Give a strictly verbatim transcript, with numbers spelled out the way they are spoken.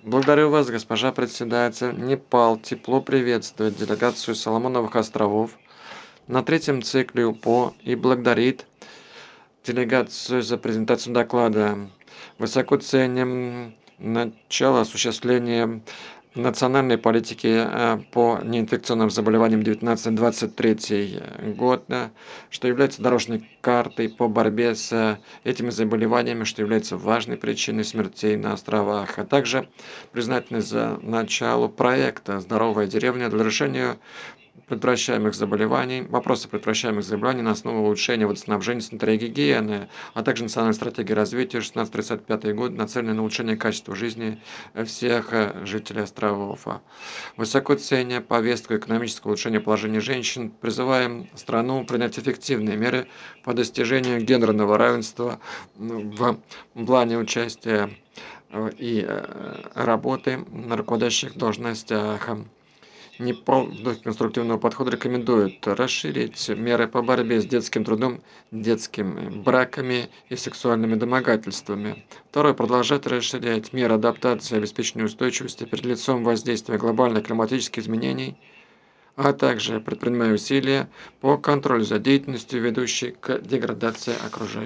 Благодарю вас, госпожа председатель. Непал тепло приветствует делегацию Соломоновых островов на третьем цикле УПО и благодарит делегацию за презентацию доклада. Высоко ценим начало осуществления национальной политики э, по неинфекционным заболеваниям девятнадцать двадцать третий год, э, что является дорожной картой по борьбе с э, этими заболеваниями, что является важной причиной смертей на островах, а также признательны за начало проекта «Здоровая деревня» для решения предотвращаемых заболеваний, вопросы предотвращаемых заболеваний на основе улучшения водоснабжения, санитарии и гигиены, а также национальной стратегии развития шестнадцать тридцать пятый год, нацеленной на улучшение качества жизни всех э, жителей островов. Высоко ценя повестку экономического улучшения положения женщин, призываем страну принять эффективные меры по достижению гендерного равенства в плане участия э, и э, работы на руководящих должностях. Непал в духе конструктивного подхода рекомендует расширить меры по борьбе с детским трудом, детскими браками и сексуальными домогательствами. Второе. Продолжать расширять меры адаптации и обеспечения устойчивости перед лицом воздействия глобальных климатических изменений, а также предпринимая усилия по контролю за деятельностью, ведущей к деградации окружающей